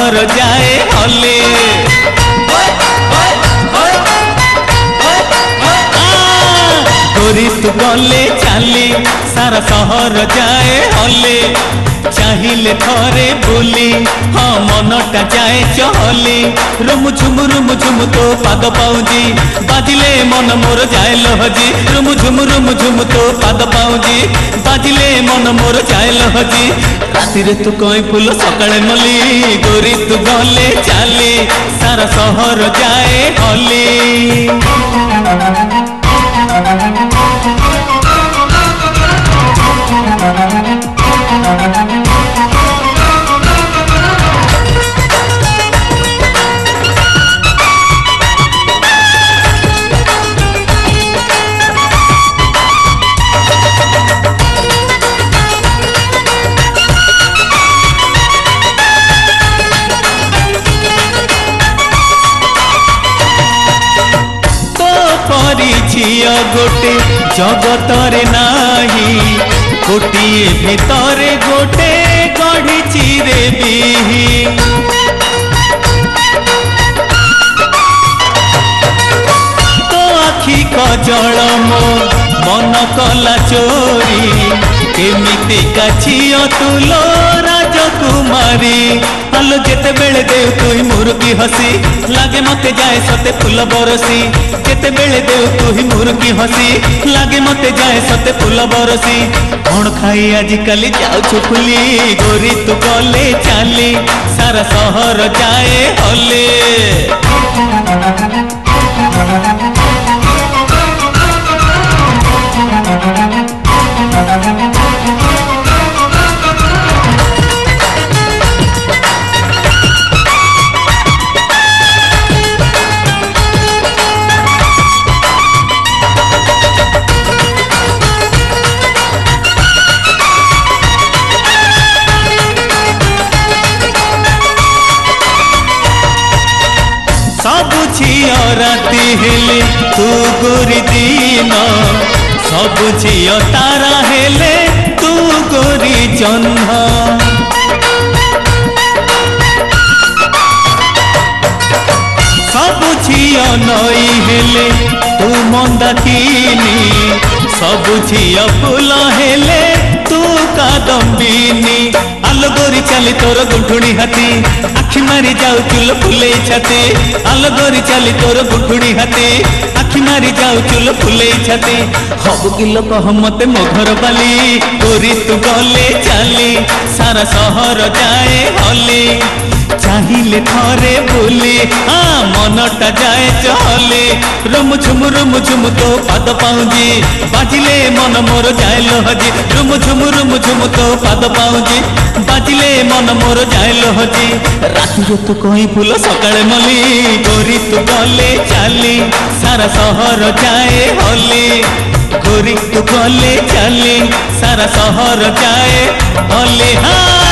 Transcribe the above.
सहर जाए हले गोरी तू गले चाली सारा सहर जाए हले चाहिए थरे बोली हाँ मनटा जाए चहली रुम झुम तो पाद पाऊजी बाजिले मन मोर जाए लहजी रुम झुम तो पाद पाऊजी बाजिले मन मोर जाए लहजी राति रे तू कई फूल सकाळे मली गोरी तू गले चाली सारा सहर जाए हली झिया गोटे जगतरे नाही गोटिए भितरे गोटे गढ़ी रे बिही तो आखि कजल मो मन कला चोरी केमिति झिया तुलो राजकुमारी आलो जेते बेले देव तुही मुरुकी हसी लागे मते जाए सते फूल बरसी जेते बेले देव तुही मुरुकी हसी लागे मते जाए सते फूल बरसी कौन खाई आजिकाली जाऊ फुली गोरी तू गले चाली सारा सहर जाए हले सब झिया राति हेले तू गोरी दिन सब झिया तारा हेले तू गोरी जह्न सब झिया नई हेले तू मंदाकिनी सब झिया फूल हेले तू कादम्बिनी आलो गोरी चाली तोर गुंठुणी हाथी आखि मारी जाऊ चुल फुले छाती आलो गोरी चाली तोर गुंठुणी हाथी आखि मारी जाऊ चुल फुले छाती हबु किलो कह मते मो घर बाली गोरी तू गले चाली सारा सहर जाए हली चाहिए थरे बोली हाँ मनटा जाए चहले रुम झुम तो पाद पाऊजी बाजिले मन मोर जाए लहजी रुम झुम तो पाद पाऊजी बाजिले मन मोर जाए लहजी राति रे तू कहीं फूल सकाळे मली गोरी तू गले चाली सारा सहर जाए हली गोरी तू गले चाली सारा सहर जाए हली हाँ